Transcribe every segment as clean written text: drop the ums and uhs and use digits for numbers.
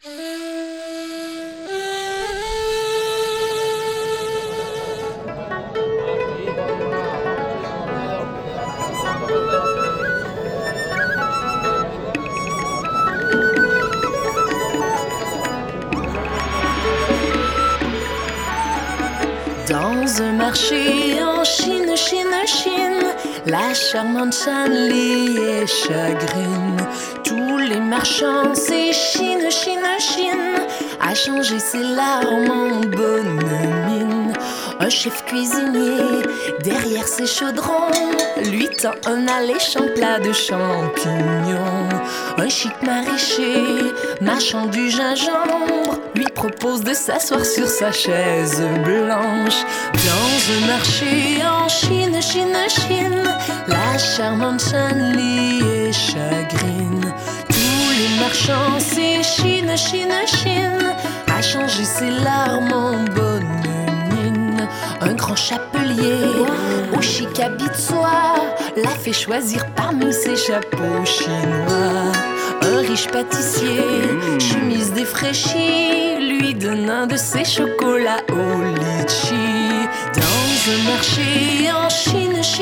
Dans un marché en Chine, la charmante Chanli est chagrine. Tous les marchands, c'est Chine, a changé ses larmes en bonne mine. Un chef cuisinier, derrière ses chaudrons, lui tend un alléchant plat de champignons. Un chic maraîcher, marchand du gingembre, lui propose de s'asseoir sur sa chaise blanche. Dans un marché en Chine, la charmante Chanli est chagrine. Tous les marchands, c'est Chine, a changé ses larmes en bonne mine. Un grand chapelier, au chic habit de soie, l'a fait choisir parmi ses chapeaux chinois. Un riche pâtissier, chemise défraîchie, lui donne un de ses chocolats au litchi. Dans un marché en Chine,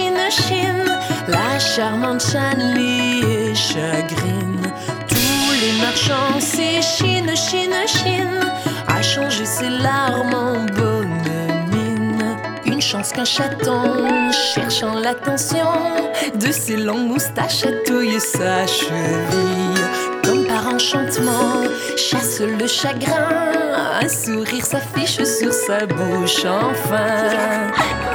la charmante Chanli est chagrine. Tous les marchands, c'est Chine, a changé ses larmes en bonne mine. Une chance qu'un chaton, cherchant l'attention de ses longues moustaches, chatouille sa cheville. Comme par enchantement, chasse le chagrin, un sourire s'affiche sur sa bouche enfin.